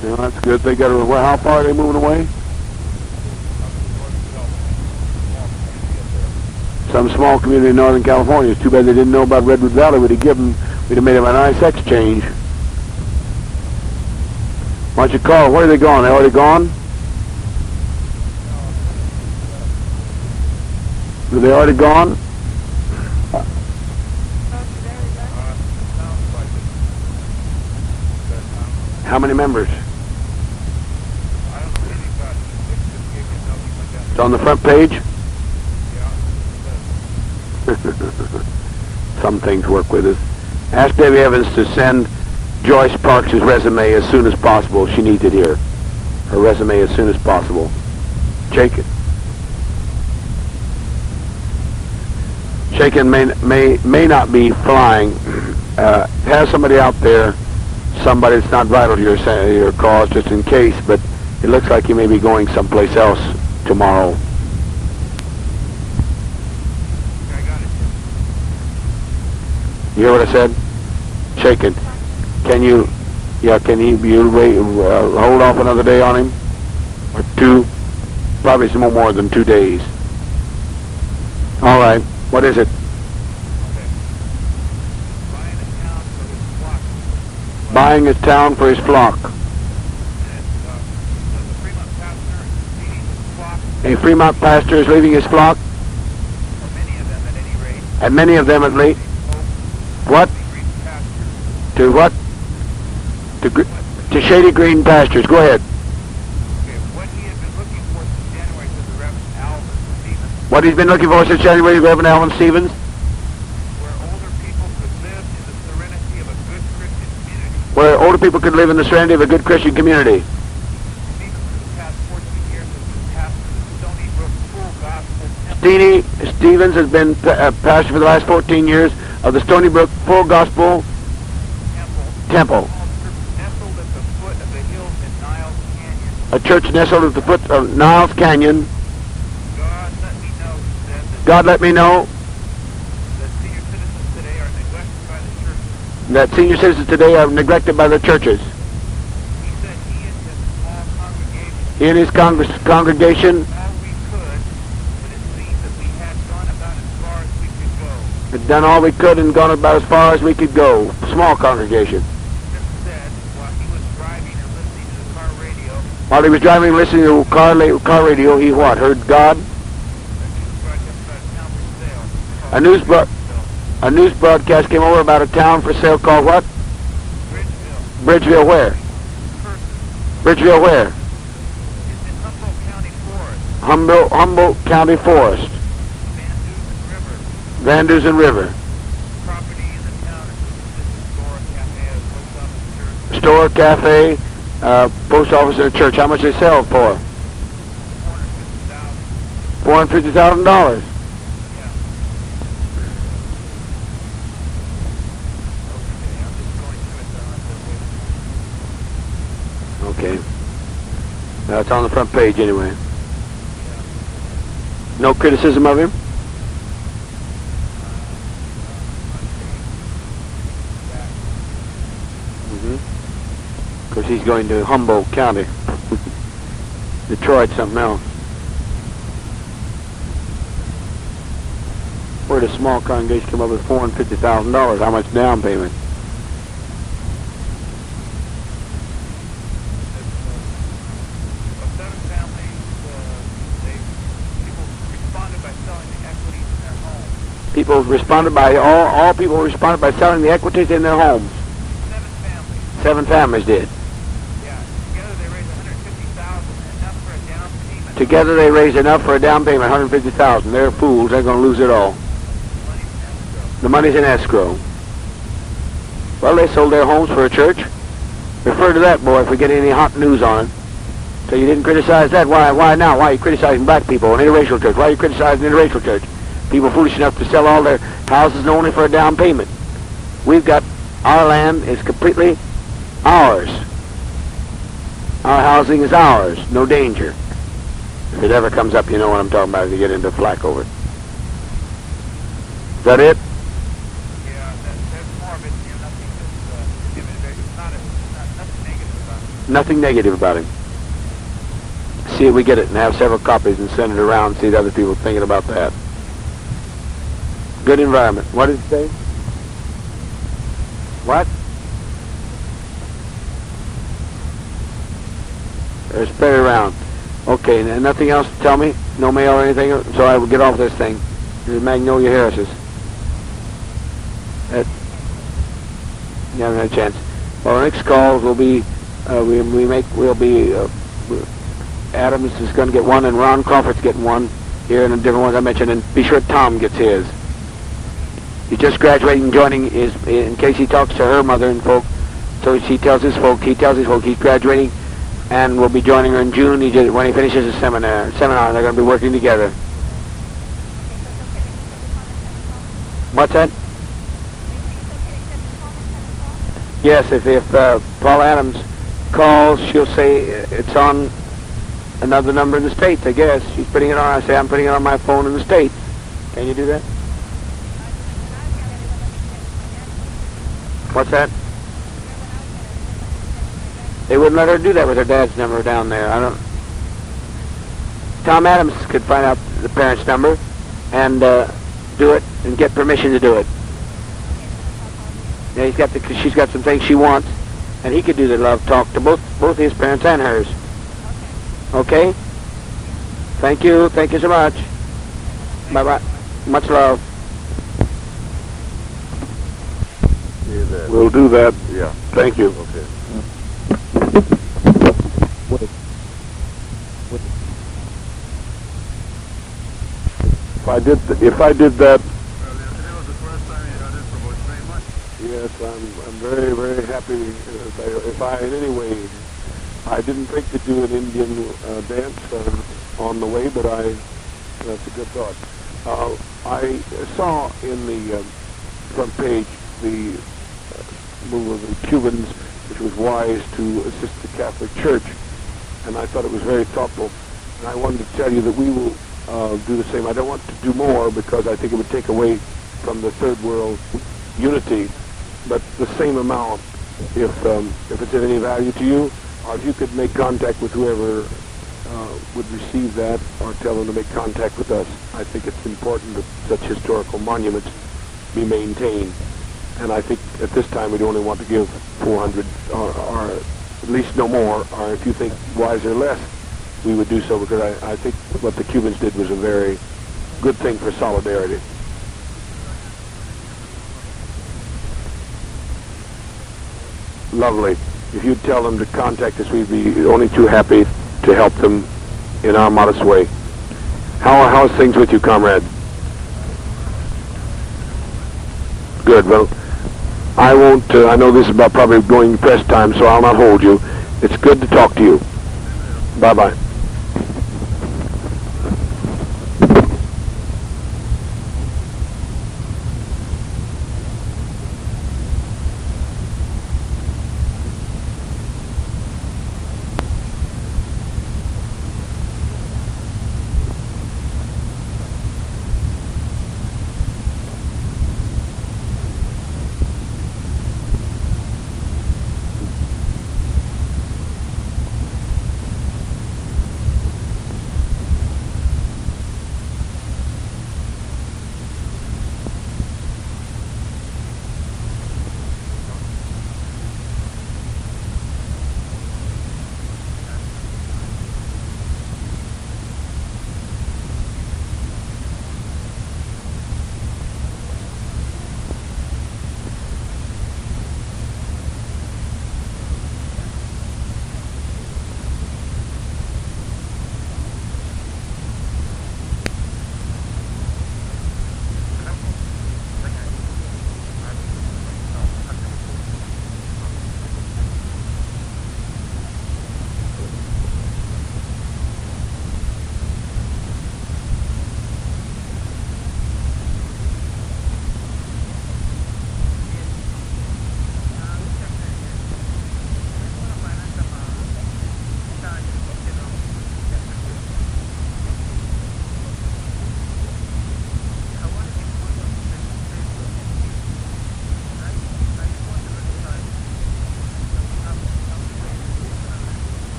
Yeah, that's good. They got to. Well, how far are they moving away? Some small community in Northern California. It's too bad they didn't know about Redwood Valley. We'd have made them a nice exchange. Why don't you call? Where are they gone? They already gone? Are they already gone? How many members? It's on the front page? Some things work with us. Ask Debbie Evans to send Joyce Parks' resume as soon as possible. She needs it here. Her resume as soon as possible. Shaken may not be flying. Have somebody out there, somebody that's not vital to your cause, just in case, but it looks like you may be going someplace else tomorrow. You hear what I said? Shaken. Can you wait, hold off another day on him? Or two? Probably some more than 2 days. All right. What is it? Buying a town for his flock. A Fremont pastor is leaving his flock? And many of them at least. What? To what? To Shady Green Pastures. Go ahead. What he's been looking for since January, Reverend Alvin Stevens? Where older people could live in the serenity of a good Christian community. Stevens has been pastor for the last 14 years of the Stony Brook Full Gospel Temple. A church nestled at the foot of Niles Canyon. God let me know that senior citizens today are neglected by the churches. He and his congregation had done all we could and gone about as far as we could go. Small congregation. While he was driving and listening to car radio, he what? Heard God? A news broadcast came over about a town for sale called what? Bridgeville where? Bridgeville where? Humboldt County Forest. Van Dusen River. Store, cafe, post office, and a church. How much they sell for? $450,000. Okay. That's on the front page anyway. No criticism of him? Because he's going to Humboldt County. Detroit, something else. Where did a small congregation come up with $450,000? How much down payment? People responded by all people responded by selling the equities in their homes. 7 families did. Together they raised enough for a down payment, $150,000. They're fools. They're going to lose it all. The money's in escrow. Well, they sold their homes for a church. Refer to that, boy, if we get any hot news on it. So you didn't criticize that. Why now? Why are you criticizing black people, an interracial church? Why are you criticizing an interracial church? People foolish enough to sell all their houses only for a down payment. We've got, our land is completely ours. Our housing is ours. No danger. If it ever comes up, you know what I'm talking about if you get into flack over it. Is that it? Yeah, that's more of it. Nothing that's, it's not nothing negative about it. Nothing negative about him. See if we get it and have several copies and send it around, see what other people are thinking about that. Good environment. What did it say? What? Spread it around. Okay, and nothing else to tell me? No mail or anything? So I will get off this thing. This is Magnolia Harris's. You haven't had a chance. Well, our next calls will be, Adams is going to get one, and Ron Crawford's getting one here, and the different ones I mentioned, and be sure Tom gets his. He's just graduating and joining his, in case he talks to her mother and folk, so she tells his folk, he tells his folk he's graduating, and will be joining her in June when he finishes his seminar. They're going to be working together. What's that? Yes, if Paul Adams calls, she'll say it's on another number in the States, I guess. She's putting it on. I say I'm putting it on my phone in the States. Can you do that? What's that? They wouldn't let her do that with her dad's number down there. Tom Adams could find out the parents' number and do it and get permission to do it. Yeah, she's got some things she wants, and he could do the love talk to both his parents and hers. Okay? Thank you. Thank you so much. Bye-bye. Much love. We'll do that. Yeah. Thank you. Okay. If I did that, Today was the first time you heard it from us very much. yes, I'm very, very happy. If I in any way, I didn't think to do an Indian dance on the way, but that's a good thought. I saw in the front page the move of the Cubans, which was wise to assist the Catholic Church, and I thought it was very thoughtful. And I wanted to tell you that we will do the same. I don't want to do more because I think it would take away from the third world unity, but the same amount, if it's of any value to you, or if you could make contact with whoever would receive that, or tell them to make contact with us. I think it's important that such historical monuments be maintained, and I think at this time we'd only want to give 400, or at least no more, or if you think wiser less, we would do so, because I think what the Cubans did was a very good thing for solidarity. Lovely. If you'd tell them to contact us, we'd be only too happy to help them in our modest way. How's things with you, comrade? Good. Well, I won't, I know this is about probably going press time, so I'll not hold you. It's good to talk to you. Bye-bye.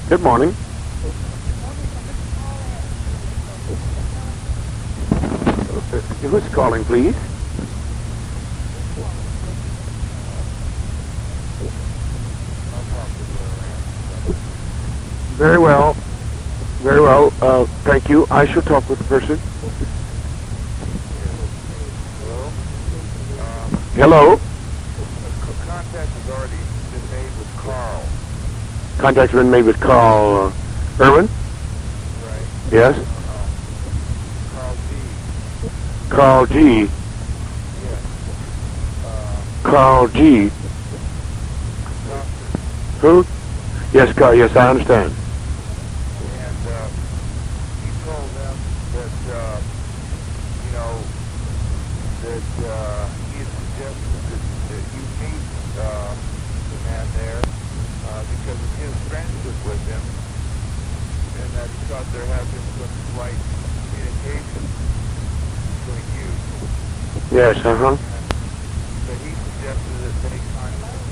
Good morning. Who's calling, please? Very well. Very well. Thank you. I shall talk with the person. Hello? Contact has already been made with Carl. Contact's been made with Carl Irwin? Right. Yes? Carl G. Carl G. Yes. Carl G. Doctor. Who? Yes, Carl. Yes, I understand. And he told them that, you know, that he had suggested that you meet the man there because of his friendship with him, and that he thought there had been some slight communication between you. Yes, uh-huh. But he suggested that they contact.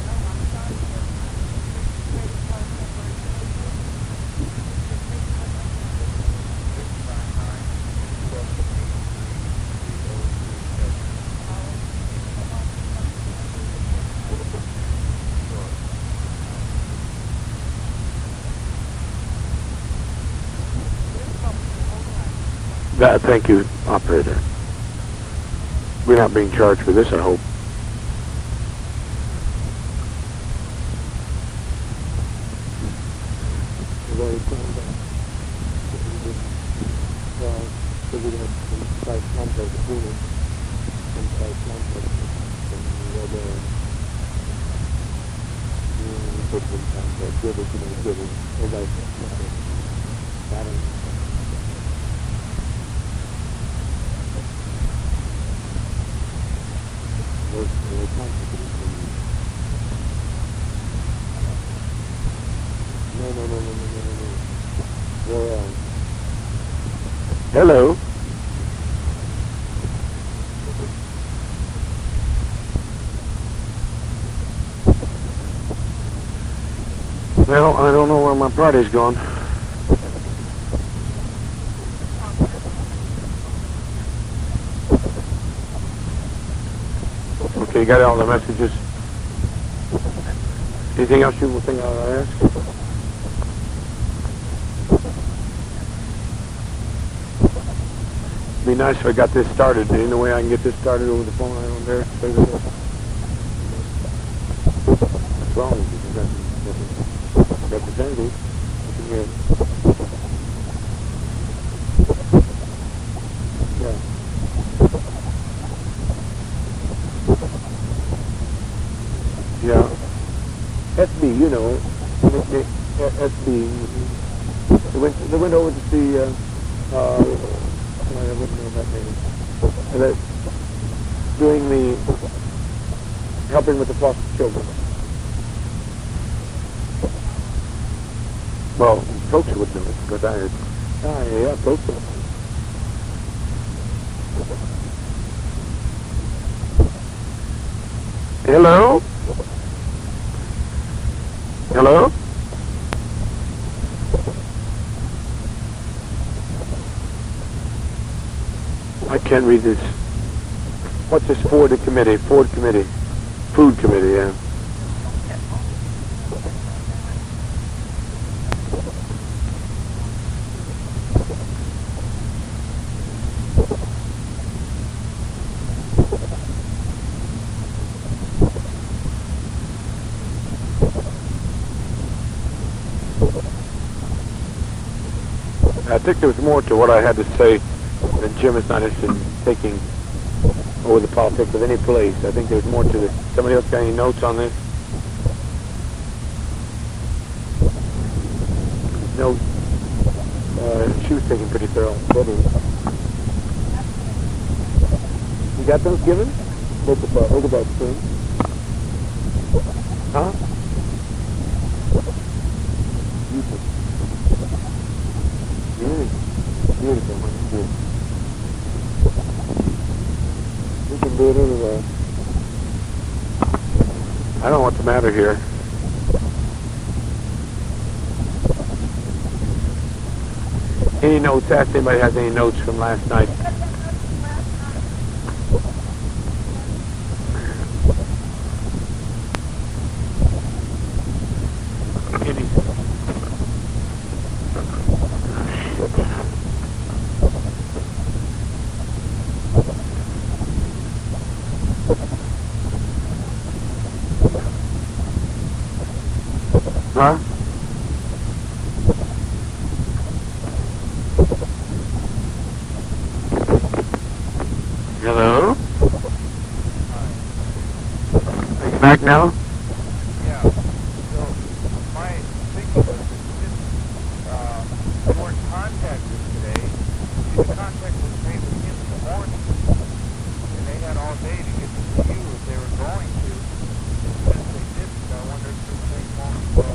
Thank you, operator. We're not being charged for this, I hope. Hello? Well, I don't know where my party's gone. Okay, you got all the messages. Anything else you think I'll ask? It'd be nice if I got this started. Any way I can get this started over the phone on there? What's wrong with you? Representative. Yeah. Yeah. SB, you know. SB. They went over to see, I wouldn't know that name. Doing helping with the foster children. Well, folks would know, because I heard. Yeah, folks. Hello? Hello? I can't read this. What's this Ford committee? Food committee, yeah. I think there was more to what I had to say than Jim is not interested in taking over the politics of any place. I think there's more to this. Somebody else got any notes on this? No. She was taking pretty thorough. You got those given? Look about soon. Huh? Beautiful. We can do it anyway. I don't know what's the matter here. Any notes? Ask anybody has any notes from last night. Huh? Hello? Are you back now? Yeah. So my thinking was that since you weren't contacted today, the contact was made with him in the morning, and they had all day to get to you if they were going to. Since they didn't, I wonder if they won't,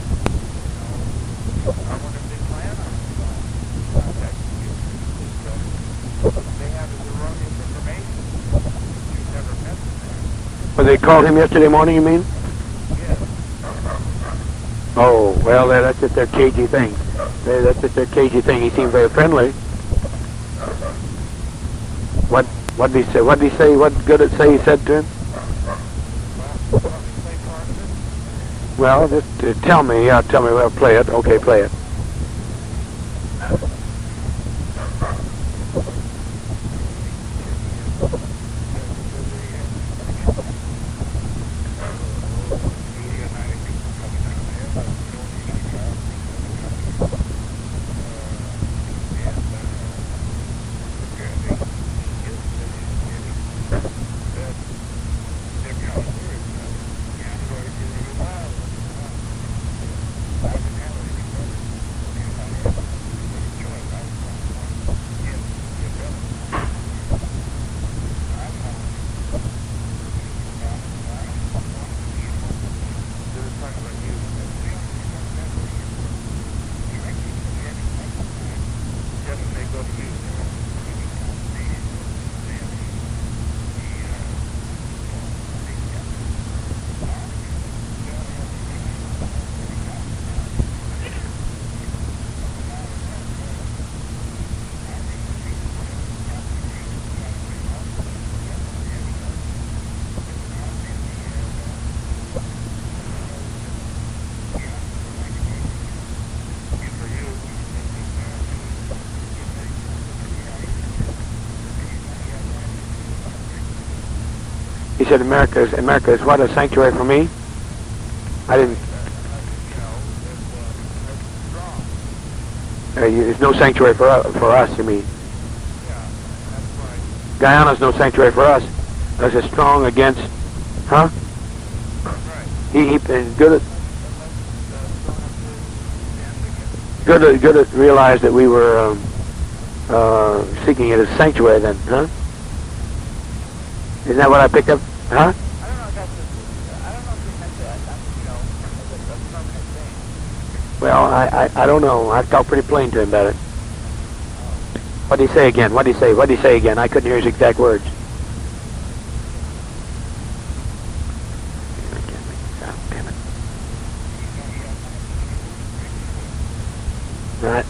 I wonder if they plan on contacting you. They have his erroneous information. You've never met the man. Well, they called him yesterday morning, you mean? Yes. Oh, well, that's just their cagey thing. That's just their cagey thing. He seemed very friendly. What did he say? What did he say? What good it say he said to him? Well, just tell me. Yeah, tell me. Well, play it. Okay, play it. He said, America is what, a sanctuary for me? I didn't... There's no sanctuary for us, you mean? Yeah, that's right. Guyana's no sanctuary for us. There's a strong against... Huh? Right. He good at realize that we were seeking it as sanctuary then, huh? Isn't that what I picked up? Huh? I don't know if that's I don't know if you meant that, as a permanent thing. Well, I don't know. I talked pretty plain to him about it. What did he say again? What did he say again? I couldn't hear his exact words. Damn it. Right.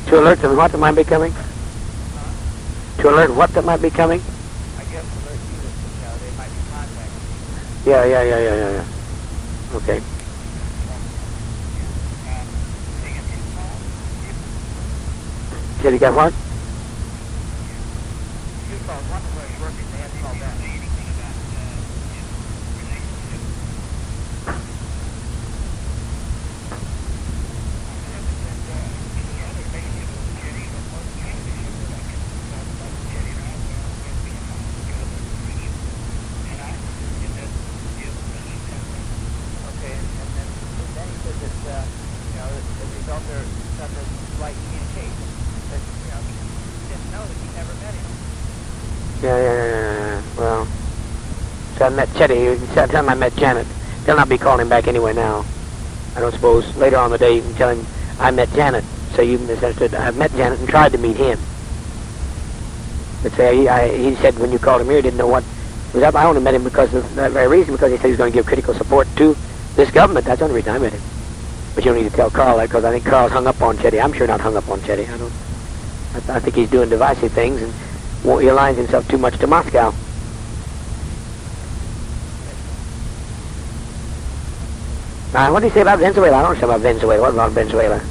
To alert them what that might be coming? To alert what that might be coming? I guess alert you that, they might be contacting Yeah. Okay. Said he got what? Two calls. One was working. They had to call back. Okay, and then he said that, as a result, there suffered slight communication. That, he didn't know that he never met him. Yeah. Well, so I met Chetty. Tell him I met Janet. They'll not be calling him back anyway now. I don't suppose. Later on in the day, you can tell him I met Janet. So you misunderstood. I met Janet and tried to meet him. But say he said when you called him here, he didn't know what was up. I only met him because of that very reason, because he said he was going to give critical support to this government. That's the only reason I met him. But you don't need to tell Carl that, because I think Carl's hung up on Chetty. I'm sure not hung up on Chetty. I think he's doing divisive things and he aligns himself too much to Moscow. Now, what did he say about Venezuela? I don't know about Venezuela. What about Venezuela?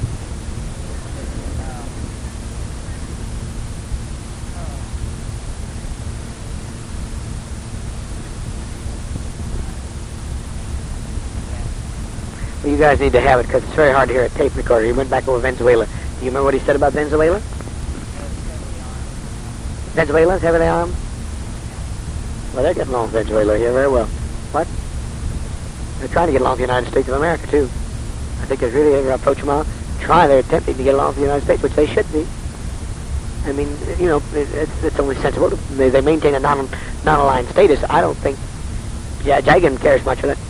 Well, you guys need to have it, because it's very hard to hear a tape recorder. He went back over Venezuela. Do you remember what he said about Venezuela? Venezuela's heavily armed? Well, they're getting along with Venezuela here very well. What? They're trying to get along with the United States of America, too. I think there's really ever approach them out. They're attempting to get along with the United States, which they should be. I mean, it's only sensible. They maintain a non-aligned status. I don't think Jagan cares much for that.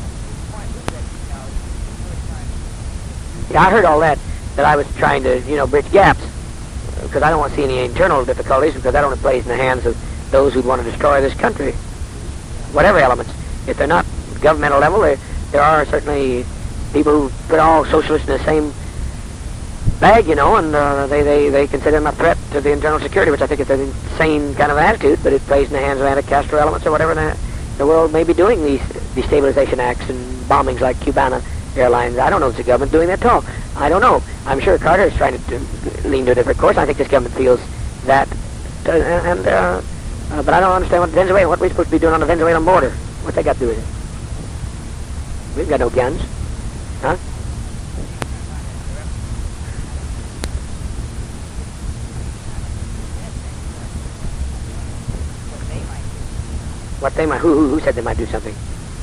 Yeah, I heard all that I was trying to, bridge gaps, because I don't want to see any internal difficulties, because that only plays in the hands of those who want to destroy this country, whatever elements. If they're not governmental level, there are certainly people who put all socialists in the same bag, and they consider them a threat to the internal security, which I think is an insane kind of attitude, but it plays in the hands of anti-Castro elements or whatever the world may be doing these destabilization acts and bombings like Cubana Airlines. I don't know if the government doing that at all. I don't know. I'm sure Carter is trying to lean to a different course. I think this government feels that, but I don't understand what we're supposed to be doing on the Venezuelan border. What's that got to do with it? We've got no guns, huh? What they might? Who said they might do something?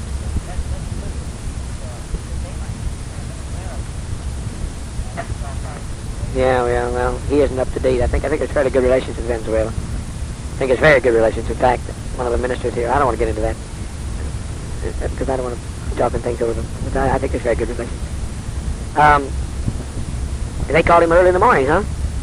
Yeah, well, he isn't up to date. I think there's fairly good relations with Venezuela. I think it's very good relations. In fact, one of the ministers here, I don't want to get into that, because I don't want to talk things over them. But I think there's very good relations. They called him early in the morning, huh?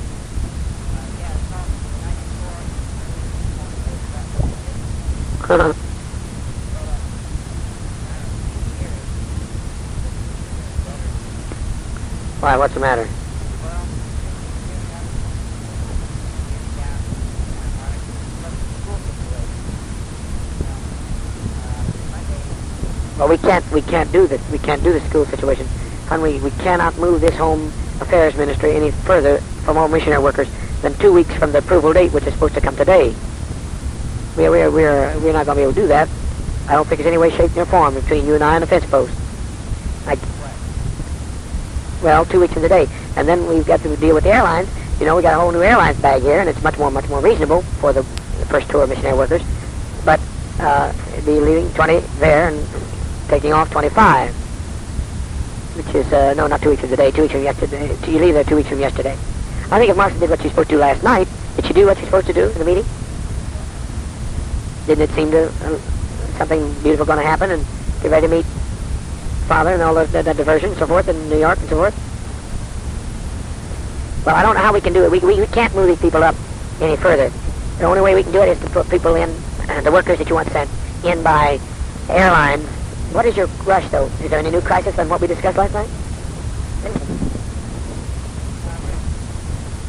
Why, what's the matter? Well, we can't do this. We can't do the school situation. And we cannot move this Home Affairs Ministry any further for more missionary workers than 2 weeks from the approval date, which is supposed to come today. We're not going to be able to do that. I don't think there's any way, shape, or form between you and I and the fence post. Well, 2 weeks from today. And then we've got to deal with the airlines. We got a whole new airlines bag here, and it's much more reasonable for the first tour of missionary workers. But be leaving 20 there and taking off 25, which is, no, not 2 weeks from today, 2 weeks from yesterday. You leave there 2 weeks from yesterday. I think if Martha did what she's supposed to do last night, did she do what she's supposed to do in the meeting? Didn't it seem to something beautiful going to happen and get ready to meet Father and all that diversion and so forth in New York and so forth? Well, I don't know how we can do it. We can't move these people up any further. The only way we can do it is to put people in, the workers that you want sent in by airlines. What is your rush, though? Is there any new crisis on what we discussed last night?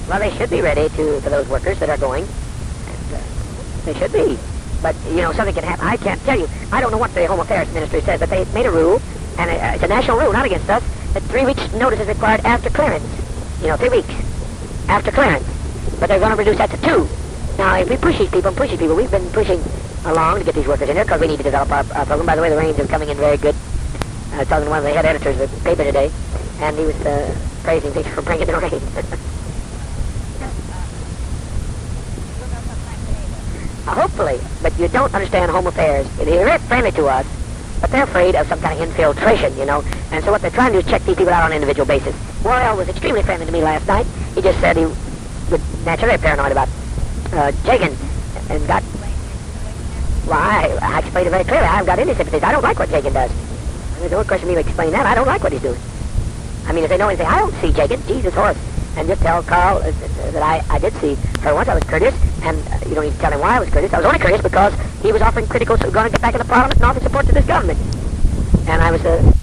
Well, they should be ready for those workers that are going. And, they should be. But, something can happen. I can't tell you. I don't know what the Home Affairs Ministry says, but they made a rule, and it's a national rule, not against us, that 3 weeks notice is required after clearance. 3 weeks after clearance. But they're going to reduce that to 2. Now, if we push these people, we've been pushing along to get these workers in there because we need to develop our program. By the way, the rains are coming in very good. I was talking to one of the head editors of the paper today, and he was praising things for bringing the rain. Hopefully, but you don't understand Home Affairs. They're very friendly to us, but they're afraid of some kind of infiltration, And so what they're trying to do is check these people out on an individual basis. Worrell was extremely friendly to me last night. He just said he was naturally paranoid about Jagan and got... Well, I explained it very clearly. I haven't got any sympathies. I don't like what Jagan does. There's no question of me explaining that. I don't like what he's doing. I mean, if they know anything, I don't see Jagan. Jesus horse. And just tell Carl that I did see her once. I was courteous, and you don't need to tell him why I was courteous. I was only courteous because he was offering critical, going to get back in the Parliament and offer support to this government. And I was